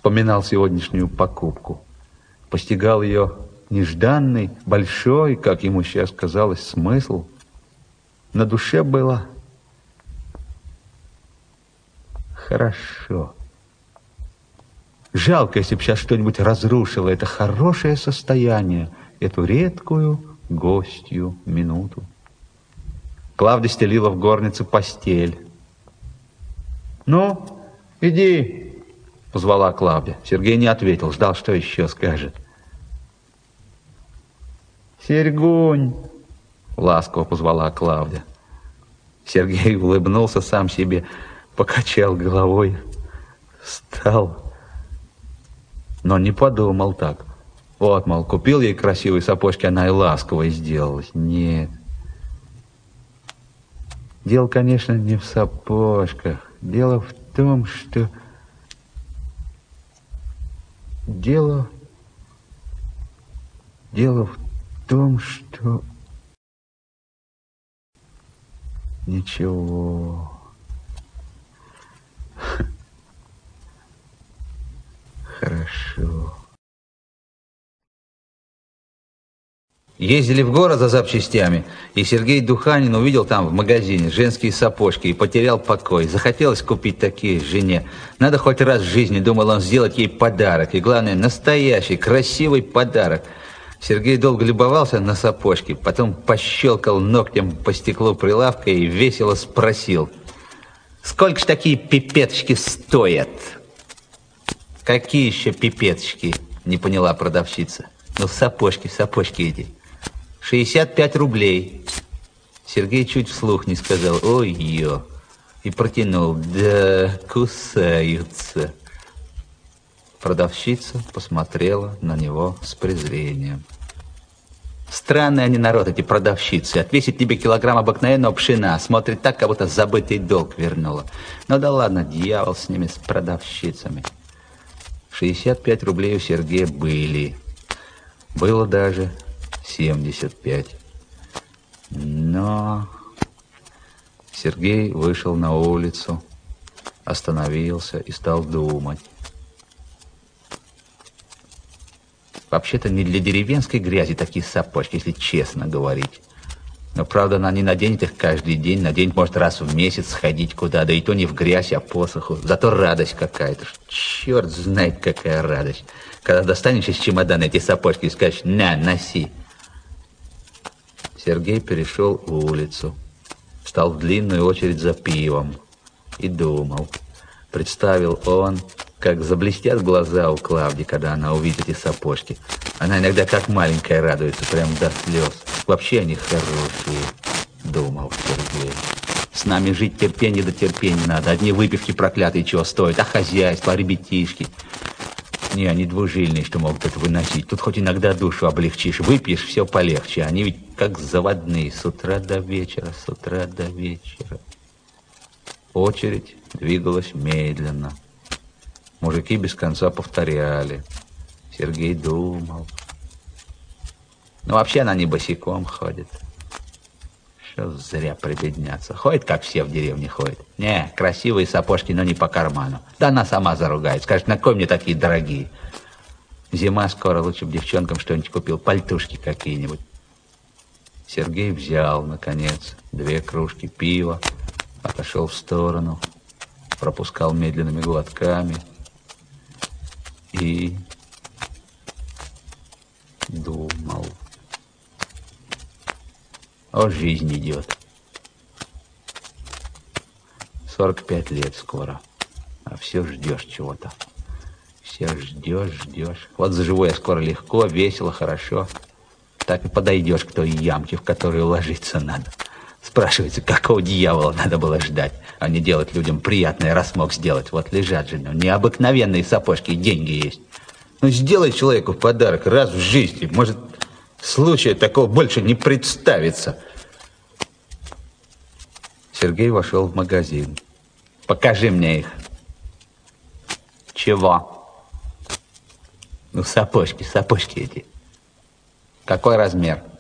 Вспоминал сегодняшнюю покупку. Постигал ее нежданный, большой, как ему сейчас казалось, смысл. На душе было хорошо. Жалко, если бы сейчас что-нибудь разрушило это хорошее состояние, эту редкую гостью минуту. Клавдия стелила в горнице постель. «Ну, иди», — позвала Клавдия. Сергей не ответил, ждал, что еще скажет. «Сергунь», — ласково позвала Клавдия. Сергей улыбнулся сам себе, покачал головой, встал. Но не подумал так. Вот, мол, купил ей красивые сапожки, она и ласковой сделалась. Нет. Дело, конечно, не в сапожках. Дело в том, что... Дело в том, что... Ничего... Хорошо. Ездили в город за запчастями, и Сергей Духанин увидел там в магазине женские сапожки и потерял покой. Захотелось купить такие жене. Надо хоть раз в жизни, думал он, сделать ей подарок. И главное, настоящий, красивый подарок. Сергей долго любовался на сапожки, потом пощелкал ногтем по стеклу прилавка и весело спросил: «Сколько ж такие пипеточки стоят?» «Какие еще пипеточки?» — не поняла продавщица. «Ну, сапожки эти. 65 рублей». Сергей чуть вслух не сказал «Ой-ё» и протянул: «Да, кусаются». Продавщица посмотрела на него с презрением. «Странный они народ, эти продавщицы. Отвесит тебе килограмм обыкновенного пшена, смотрит так, как будто забытый долг вернула. Ну да ладно, дьявол с ними, с продавщицами». 65 рублей у Сергея были. Было даже 75. Но Сергей вышел на улицу, остановился и стал думать. Вообще-то не для деревенской грязи такие сапожки, если честно говорить. Но, правда, она не наденет их каждый день, наденет, может, раз в месяц сходить куда, да и то не в грязь, а по суху. Зато радость какая-то. Черт знает, какая радость. Когда достанешь из чемодана эти сапожки и скажешь: «На, носи». Сергей перешел улицу, встал в длинную очередь за пивом и думал. Представил он, как заблестят глаза у Клавдии, когда она увидит эти сапожки. Она иногда как маленькая радуется, прям до слез. Вообще они хорошие, думал Сергей. С нами жить терпенье до терпения надо. Одни выпивки проклятые чего стоят, а хозяйство, а ребятишки. Не, они двужильные, что могут это выносить. Тут хоть иногда душу облегчишь, выпьешь, все полегче. Они ведь как заводные, с утра до вечера, с утра до вечера. Очередь двигалась медленно. Мужики без конца повторяли. Сергей думал. Ну, вообще она не босиком ходит. Что зря прибедняться. Ходит, как все в деревне ходят. Не, красивые сапожки, но не по карману. Да она сама заругает. Скажет: на кой мне такие дорогие? Зима скоро, лучше бы девчонкам что-нибудь купил. Пальтушки какие-нибудь. Сергей взял, наконец, 2 кружки пива, отошел в сторону, пропускал медленными глотками и думал. О, жизнь идет. 45 лет скоро, а все ждешь чего-то. Все ждешь. Вот заживу я скоро легко, весело, хорошо. Так и подойдешь к той ямке, в которую ложиться надо. Спрашивается, какого дьявола надо было ждать, а не делать людям приятное, раз мог сделать. Вот лежат же, ну, необыкновенные сапожки, и деньги есть. Ну, сделай человеку подарок раз в жизни. Может, случая такого больше не представится. Сергей вошел в магазин. Покажи мне их. Чего? Ну, сапожки эти. Какой размер?